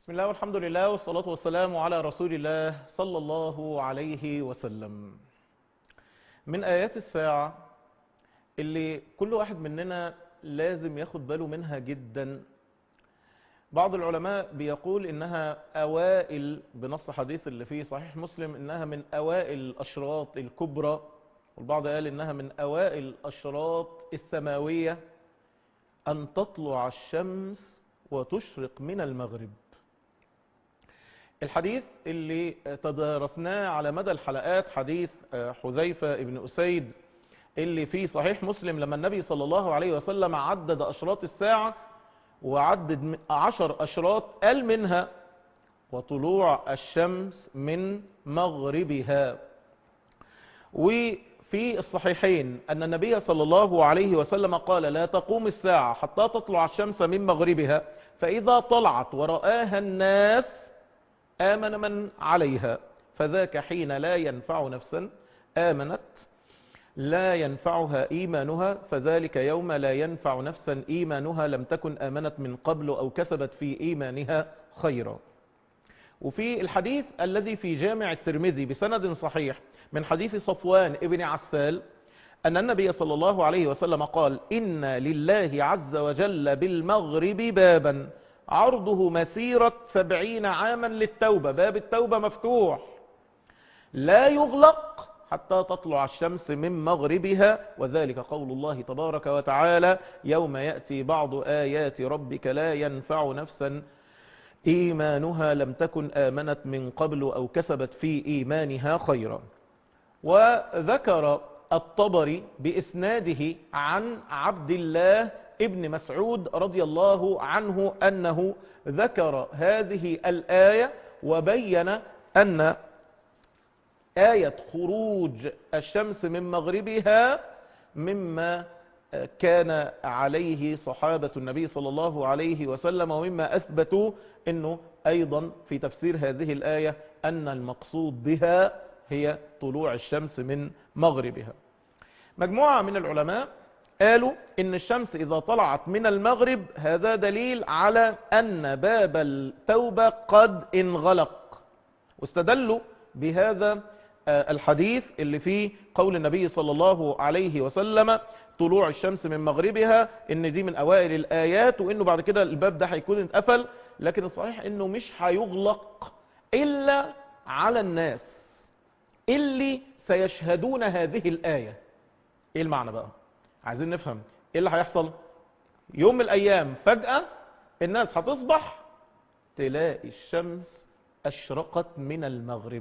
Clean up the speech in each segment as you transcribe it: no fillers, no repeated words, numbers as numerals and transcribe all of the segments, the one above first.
بسم الله والحمد لله والصلاة والسلام على رسول الله صلى الله عليه وسلم. من آيات الساعة اللي كل واحد مننا لازم ياخد باله منها جدا. بعض العلماء بيقول إنها أوائل، بنص حديث اللي فيه صحيح مسلم، إنها من أوائل الأشراط الكبرى، والبعض قال إنها من أوائل الأشراط السماوية، أن تطلع الشمس وتشرق من المغرب. الحديث اللي تدارسناه على مدى الحلقات حديث حذيفة ابن أسيد اللي في صحيح مسلم، لما النبي صلى الله عليه وسلم عدد أشراط الساعة وعدد 10 أشراط، قال منها وطلوع الشمس من مغربها. وفي الصحيحين أن النبي صلى الله عليه وسلم قال لا تقوم الساعة حتى تطلع الشمس من مغربها، فإذا طلعت ورآها الناس آمن من عليها، فذاك حين لا ينفع نفسا آمنت لا ينفعها إيمانها، فذلك يوم لا ينفع نفسا إيمانها لم تكن آمنت من قبل أو كسبت في إيمانها خيرا. وفي الحديث الذي في جامع الترمذي بسند صحيح من حديث صفوان ابن عسال أن النبي صلى الله عليه وسلم قال إن لله عز وجل بالمغرب بابا عرضه مسيرة 70 عاما للتوبة، باب التوبة مفتوح لا يغلق حتى تطلع الشمس من مغربها، وذلك قول الله تبارك وتعالى يوم يأتي بعض آيات ربك لا ينفع نفسا إيمانها لم تكن آمنت من قبل أو كسبت في إيمانها خيرا. وذكر الطبري بإسناده عن عبد الله ابن مسعود رضي الله عنه أنه ذكر هذه الآية وبين أن آية خروج الشمس من مغربها مما كان عليه صحابة النبي صلى الله عليه وسلم، ومما أثبتوا أنه أيضا في تفسير هذه الآية أن المقصود بها هي طلوع الشمس من مغربها. مجموعة من العلماء قالوا إن الشمس إذا طلعت من المغرب هذا دليل على أن باب التوبة قد انغلق، واستدلوا بهذا الحديث اللي فيه قول النبي صلى الله عليه وسلم طلوع الشمس من مغربها، إن دي من أوائل الآيات، وإنه بعد كده الباب ده هيكون اتقفل، لكن الصحيح إنه مش هيغلق إلا على الناس اللي سيشهدون هذه الآية. إيه المعنى بقى؟ عايزين نفهم إيه اللي هيحصل. يوم من الأيام فجأة الناس هتصبح تلاقي الشمس أشرقت من المغرب.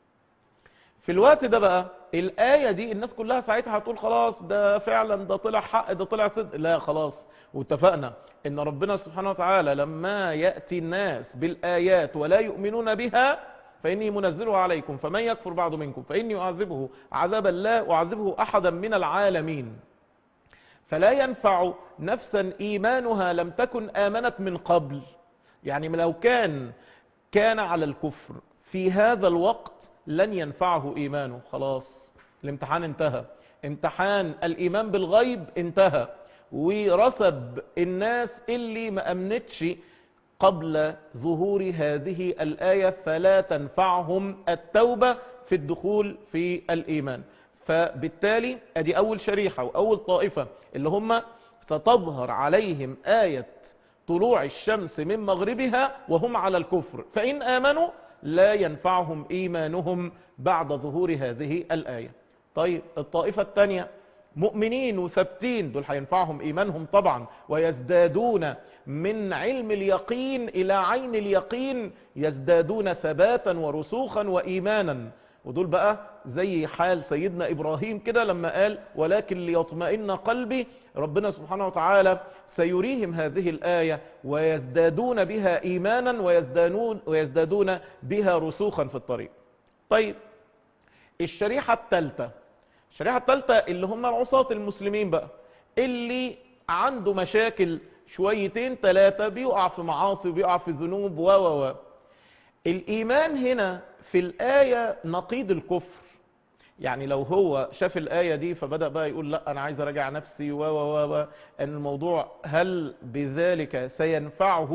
في الوقت ده بقى الآية دي الناس كلها ساعتها هتقول خلاص ده فعلا ده طلع حق ده طلع صدق. لا خلاص، واتفقنا ان ربنا سبحانه وتعالى لما يأتي الناس بالآيات ولا يؤمنون بها فإني منزلها عليكم فمن يكفر بعد منكم فإني أعذبه عذابا لا أعذبه أحدا من العالمين. فلا ينفع نفسا إيمانها لم تكن آمنت من قبل. يعني لو كان على الكفر في هذا الوقت لن ينفعه إيمانه، خلاص الامتحان انتهى، امتحان الإيمان بالغيب انتهى، ورسب الناس اللي ما أمنتش قبل ظهور هذه الآية فلا تنفعهم التوبة في الدخول في الإيمان. فبالتالي ادي أول شريحة وأول طائفة اللي هم ستظهر عليهم آية طلوع الشمس من مغربها وهم على الكفر، فإن آمنوا لا ينفعهم إيمانهم بعد ظهور هذه الآية. طيب الطائفة الثانية مؤمنين وثابتين، دول هينفعهم إيمانهم طبعا، ويزدادون من علم اليقين إلى عين اليقين، يزدادون ثباتا ورسوخا وإيمانا. ودول بقى زي حال سيدنا إبراهيم كده لما قال ولكن ليطمئن قلبي، ربنا سبحانه وتعالى سيريهم هذه الآية ويزدادون بها إيمانا ويزدادون بها رسوخا في الطريق. طيب الشريحة الثالثة اللي هم العصاة المسلمين بقى، اللي عنده مشاكل شويتين ثلاثة، بيقع في معاصي وبيقع في ذنوب و الإيمان هنا في الآية نقيض الكفر. يعني لو هو شاف الآية دي فبدأ بقى يقول لا أنا عايز أراجع نفسي أن الموضوع هل بذلك سينفعه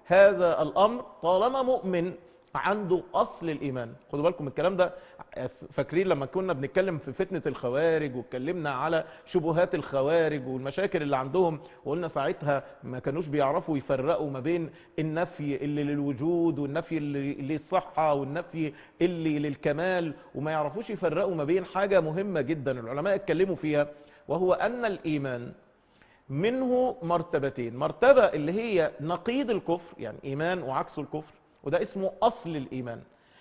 هذا الأمر طالما مؤمن عنده أصل الإيمان. خدوا بالكم الكلام ده، فاكرين لما كنا بنتكلم في فتنة الخوارج واتكلمنا على شبهات الخوارج والمشاكل اللي عندهم، وقلنا ساعتها ما كانوش بيعرفوا يفرقوا ما بين النفي اللي للوجود والنفي اللي للصحة والنفي اللي للكمال، وما يعرفوش يفرقوا ما بين حاجة مهمة جدا العلماء اتكلموا فيها، وهو أن الإيمان منه مرتبتين. مرتبة اللي هي نقيض الكفر، يعني إيمان وعكس الكفر، وده اسمه أصل الإيمان،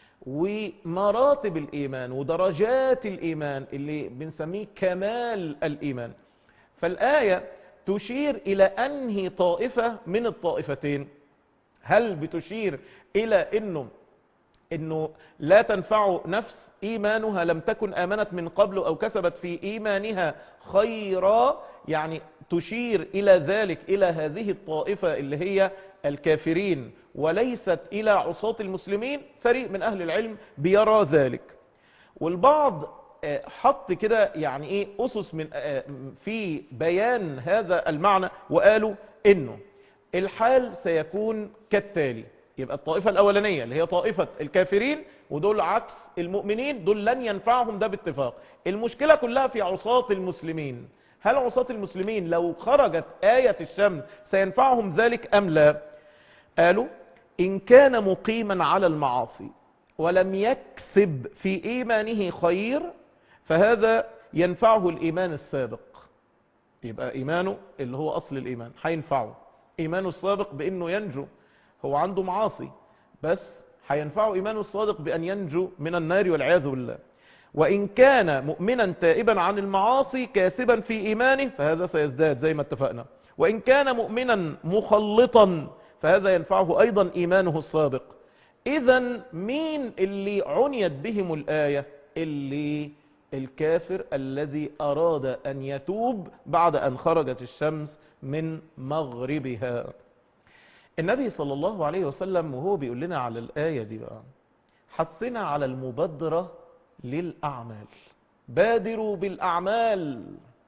ومراتب الإيمان ودرجات الإيمان اللي بنسميه كمال الإيمان. فالآية تشير إلى أنهي طائفة من الطائفتين؟ هل بتشير إلى إنه لا تنفع نفس إيمانها لم تكن آمنت من قبل أو كسبت في إيمانها خيرا، يعني تشير إلى ذلك، إلى هذه الطائفة اللي هي الكافرين، وليست إلى عصاة المسلمين؟ فريق من أهل العلم بيرى ذلك، والبعض حط كده يعني إيه أسس من في بيان هذا المعنى، وقالوا إنه الحال سيكون كالتالي. يبقى الطائفة الأولانية اللي هي طائفة الكافرين، ودول عكس المؤمنين، دول لن ينفعهم ده باتفاق. المشكلة كلها في عصاة المسلمين. هل عصاة المسلمين لو خرجت آية الشمس سينفعهم ذلك أم لا؟ قالوا إن كان مقيما على المعاصي ولم يكسب في إيمانه خير فهذا ينفعه الإيمان السابق. يبقى إيمانه اللي هو أصل الإيمان هينفعه، إيمانه السابق بأنه ينجو، هو عنده معاصي بس هينفعه إيمانه الصادق بأن ينجو من النار والعياذ بالله. وإن كان مؤمنا تائبا عن المعاصي كاسبا في إيمانه فهذا سيزداد زي ما اتفقنا. وإن كان مؤمنا مخلطا فهذا ينفعه أيضا إيمانه السابق. إذن مين اللي عنيت بهم الآية؟ اللي الكافر الذي أراد أن يتوب بعد أن خرجت الشمس من مغربها. النبي صلى الله عليه وسلم وهو بيقول لنا على الآية دي بقى حثنا على المبادرة للأعمال، بادروا بالأعمال.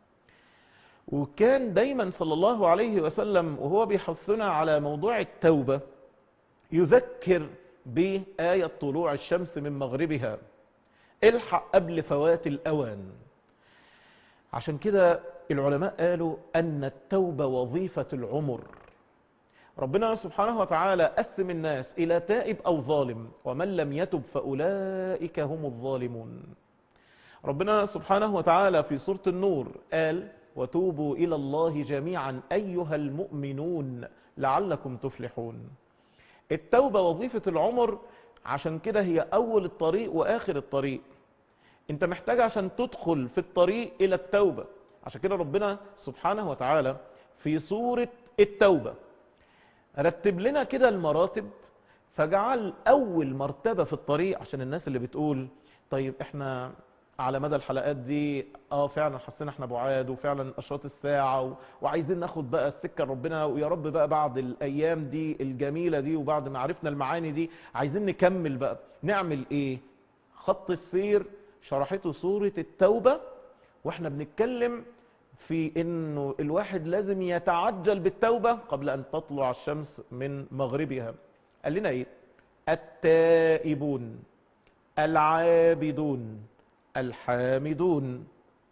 وكان دايما صلى الله عليه وسلم وهو بيحثنا على موضوع التوبة يذكر بآية طلوع الشمس من مغربها، الحق قبل فوات الأوان. عشان كده العلماء قالوا أن التوبة وظيفة العمر. ربنا سبحانه وتعالى قسم الناس إلى تائب أو ظالم، ومن لم يتب فأولئك هم الظالمون. ربنا سبحانه وتعالى في سورة النور قال وتوبوا إلى الله جميعا أيها المؤمنون لعلكم تفلحون. التوبة وظيفة العمر، عشان كده هي أول الطريق وآخر الطريق. انت محتاج عشان تدخل في الطريق إلى التوبة. عشان كده ربنا سبحانه وتعالى في سورة التوبة رتب لنا كده المراتب، فجعل أول مرتبة في الطريق. عشان الناس اللي بتقول طيب احنا على مدى الحلقات دي فعلا حسينا احنا بعاد، وفعلا اشراط الساعة وعايزين ناخد بقى السكة ربنا، ويا رب بقى بعد الايام دي الجميلة دي وبعد ما عرفنا المعاني دي عايزين نكمل بقى، نعمل ايه؟ خط السير شرحته سورة التوبة، واحنا بنتكلم في انه الواحد لازم يتعجل بالتوبة قبل ان تطلع الشمس من مغربها. قال لنا ايه؟ التائبون العابدون الحامدون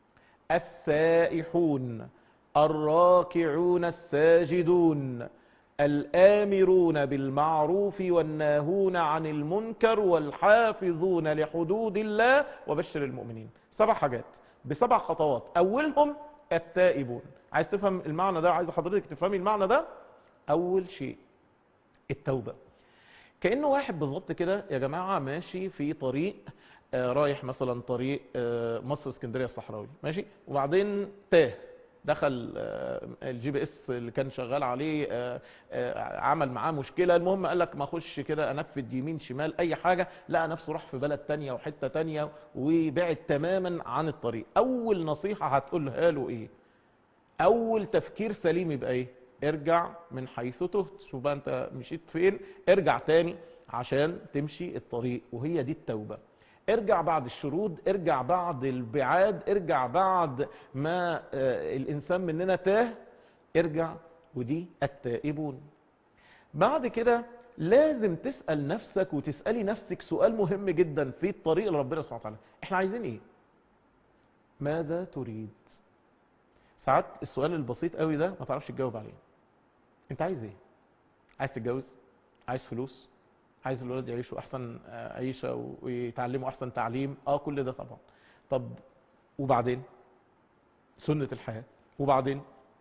السائحون الراكعون الساجدون الآمرون بالمعروف والناهون عن المنكر والحافظون لحدود الله وبشر المؤمنين. 7 حاجات ب7 خطوات، أولهم التائبون. عايز تفهم المعنى ده، عايز حضرتك تفهمي المعنى ده، أول شيء التوبة. كأنه واحد بالظبط كده يا جماعة ماشي في طريق رايح مثلا طريق مصر اسكندرية الصحراوي، ماشي، وبعدين تاه، دخل الجي بي اس اللي كان شغال عليه عمل معاه مشكلة. المهم قال لك ما اخش كده انفذ يمين شمال اي حاجة، لقى نفسه راح في بلد تانية وحتة تانية وبعد تماما عن الطريق. اول نصيحة هتقولها له ايه؟ اول تفكير سليم يبقى ايه؟ ارجع من حيث تهت. شوف بقى انت مشيت فين، ارجع تاني عشان تمشي الطريق. وهي دي التوبة. ارجع بعد الشرود، ارجع بعد البعاد، ارجع بعد ما الانسان مننا تاه، ارجع. ودي التائبون. بعد كده لازم تسأل نفسك وتسألي نفسك سؤال مهم جدا في الطريق لربنا سبحانه وتعالى. احنا عايزين ايه؟ ماذا تريد؟ ساعات السؤال البسيط قوي ده ما تعرفش تجاوب عليه. انت عايز ايه؟ عايز تتجوز؟ عايز فلوس؟ عايز الولاد يعيشوا احسن عيشه ويتعلموا احسن تعليم؟ كل ده طبعا. طب وبعدين؟ سنه الحياه. وبعدين؟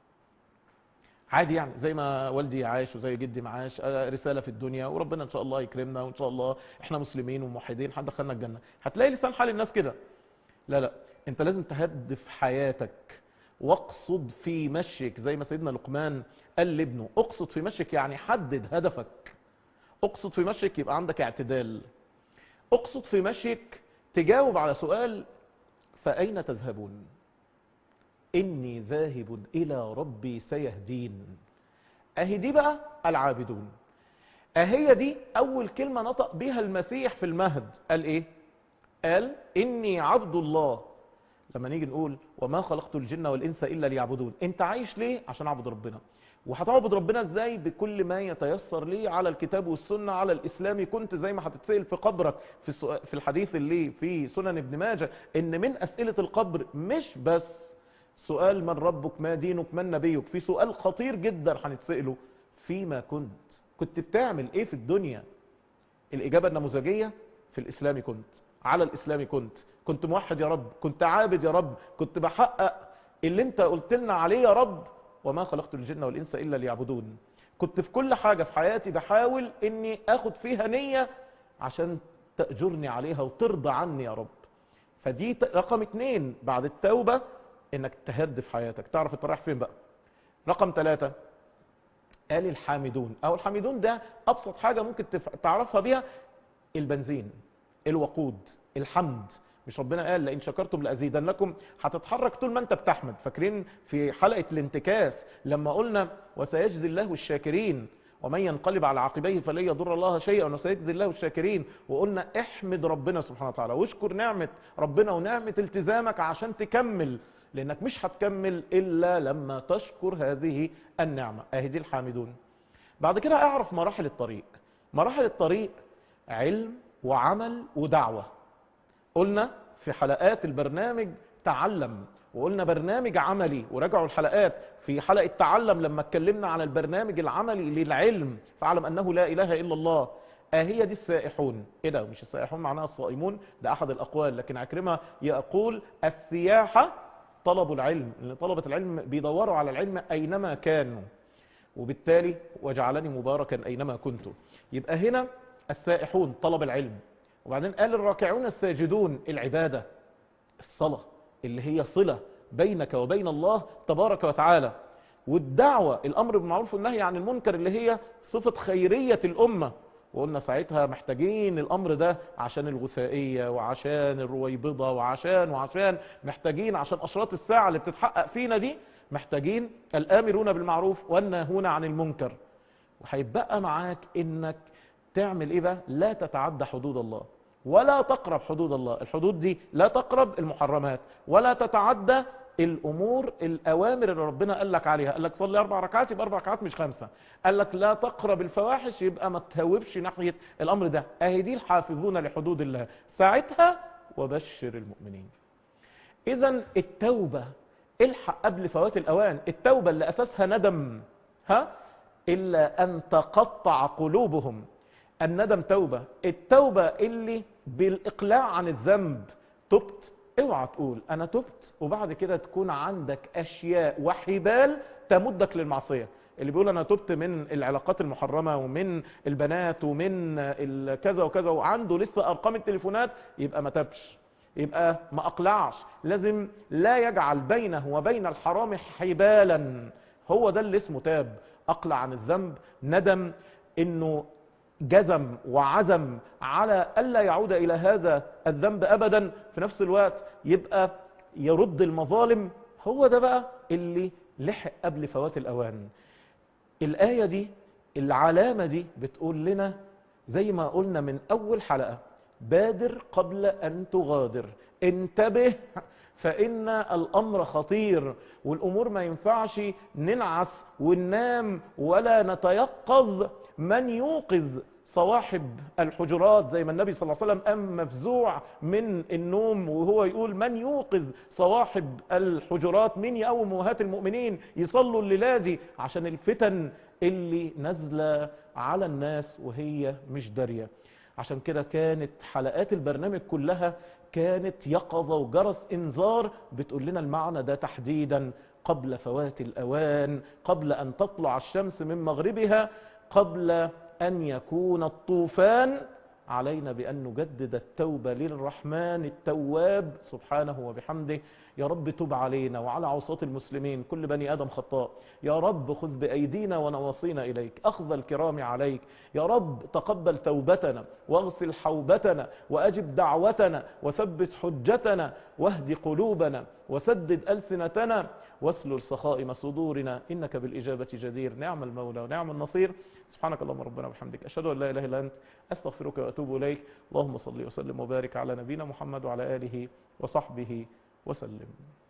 عادي يعني، زي ما والدي عاش وزي جدي ما عاش، رساله في الدنيا وربنا ان شاء الله يكرمنا وان شاء الله احنا مسلمين وموحدين هتدخلنا الجنه. هتلاقي لسان حال الناس كده. لا لا، انت لازم تهدف حياتك واقصد في مشيك، زي ما سيدنا لقمان قال لابنه اقصد في مشيك، يعني حدد هدفك. اقصد في مشيك يبقى عندك اعتدال. اقصد في مشيك تجاوب على سؤال فأين تذهبون؟ إني ذاهب إلى ربي سيهدين. أهي دي بقى العابدون. أهي دي أول كلمة نطق بها المسيح في المهد. قال إيه؟ قال إني عبد الله. لما نيجي نقول وما خلقت الجن والإنس إلا ليعبدون، أنت عايش ليه؟ عشان أعبد ربنا. وهتعبد ربنا ازاي؟ بكل ما يتيسر ليه على الكتاب والسنة، على الإسلام. كنت زي ما هتتسأل في قبرك في الحديث اللي في سنن ابن ماجه، ان من أسئلة القبر مش بس سؤال من ربك ما دينك من نبيك، في سؤال خطير جدا هنتسأله فيما كنت بتعمل ايه في الدنيا. الإجابة النموذجية في الإسلام كنت، على الإسلام كنت موحد يا رب، كنت عابد يا رب، كنت بحقق اللي انت قلت لنا عليه يا رب، وما خلقت الجن والإنس إلا ليعبدون. كنت في كل حاجة في حياتي بحاول اني اخد فيها نية عشان تأجرني عليها وترضى عني يا رب. فدي رقم 2 بعد التوبة، انك تهدف حياتك، تعرف انت رايح فين بقى. رقم 3 قال الحامدون. او الحامدون ده ابسط حاجة ممكن تعرفها بيها، البنزين، الوقود، الحمد. مش ربنا قال لئن شكرتم لأزيدنكم؟ هتتحرك طول ما انت بتحمد. فاكرين في حلقة الانتكاس لما قلنا وسيجزي الله الشاكرين ومن ينقلب على عقبيه فلن يضر الله شيئا وسيجزي الله الشاكرين، وقلنا احمد ربنا سبحانه وتعالى واشكر نعمة ربنا ونعمة التزامك عشان تكمل، لانك مش هتكمل الا لما تشكر هذه النعمة. اهي دي الحامدون. بعد كده اعرف مراحل الطريق. مراحل الطريق علم وعمل ودعوة. قلنا في حلقات البرنامج تعلم، وقلنا برنامج عملي، وراجعوا الحلقات. في حلقة تعلم لما اتكلمنا على البرنامج العملي للعلم، فاعلم أنه لا إله إلا الله. هي دي السائحون. ايه ده؟ مش السائحون معناها الصائمون، ده أحد الأقوال، لكن عكرمة يقول السياحة طلب العلم، لأن طلبة العلم بيدوروا على العلم أينما كانوا، وبالتالي وجعلني مباركا أينما كنت. يبقى هنا السائحون طلب العلم. وبعدين قال الراكعون الساجدون، العبادة، الصلاة اللي هي صلة بينك وبين الله تبارك وتعالى. والدعوة، الأمر بالمعروف والنهي عن المنكر، اللي هي صفة خيرية الأمة. وقلنا ساعتها محتاجين الأمر ده عشان الغثائية وعشان الرويبضة وعشان محتاجين عشان أشراط الساعة اللي بتتحقق فينا دي، محتاجين الآمرون بالمعروف والناهون عن المنكر. وهيبقى معاك إنك تعمل ايه بقى؟ لا تتعدى حدود الله ولا تقرب حدود الله. الحدود دي لا تقرب المحرمات ولا تتعدى الامور الاوامر اللي ربنا قال لك عليها. قال لك صلي 4 ركعات يبقى 4 ركعات مش 5. قال لك لا تقرب الفواحش يبقى ما تهوبش ناحية الامر ده. اهي دي الحافظون لحدود الله. ساعتها وبشر المؤمنين. اذا التوبة الحق قبل فوات الاوان. التوبة اللي اساسها ندم، الا ان تقطع قلوبهم. الندم توبة. التوبة اللي بالاقلاع عن الذنب. تبت، اوعى تقول انا تبت وبعد كده تكون عندك اشياء وحبال تمدك للمعصية. اللي بيقول انا تبت من العلاقات المحرمة ومن البنات ومن كذا وكذا وعنده لسه ارقام التليفونات، يبقى ما تبش، يبقى ما اقلعش. لازم لا يجعل بينه وبين الحرام حبالا. هو ده اللي اسمه تاب. اقلع عن الذنب، ندم انه جزم وعزم على ألا يعود إلى هذا الذنب أبدا. في نفس الوقت يبقى يرد المظالم. هو ده بقى اللي لحق قبل فوات الأوان. الآية دي، العلامة دي بتقول لنا زي ما قلنا من أول حلقة، بادر قبل أن تغادر. انتبه فإن الأمر خطير، والأمور ما ينفعش ننعس وننام ولا نتيقظ من يوقظ صواحب الحجرات، زي ما النبي صلى الله عليه وسلم قام مفزوع من النوم وهو يقول من يوقظ صواحب الحجرات، من يقوم امهات المؤمنين يصلوا الليلة دي عشان الفتن اللي نازلة على الناس وهي مش دارية. عشان كده كانت حلقات البرنامج كلها كانت يقظة وجرس انذار بتقول لنا المعنى ده تحديدا، قبل فوات الأوان، قبل أن تطلع الشمس من مغربها، قبل أن يكون الطوفان، علينا بأن نجدد التوبة للرحمن التواب سبحانه وبحمده. يا رب تب علينا وعلى عصاة المسلمين، كل بني آدم خطاء. يا رب خذ بأيدينا ونواصينا إليك، أخذ الكرام عليك. يا رب تقبل توبتنا واغسل حوبتنا وأجب دعوتنا وثبت حجتنا واهد قلوبنا وسدد ألسنتنا واسلل سخائم صدورنا، إنك بالإجابة جدير. نعم المولى ونعم النصير. سبحانك اللهم ربنا وبحمدك، أشهد أن لا إله إلا أنت، أستغفرك وأتوب إليك. اللهم صل وسلم وبارك على نبينا محمد وعلى آله وصحبه وسلم.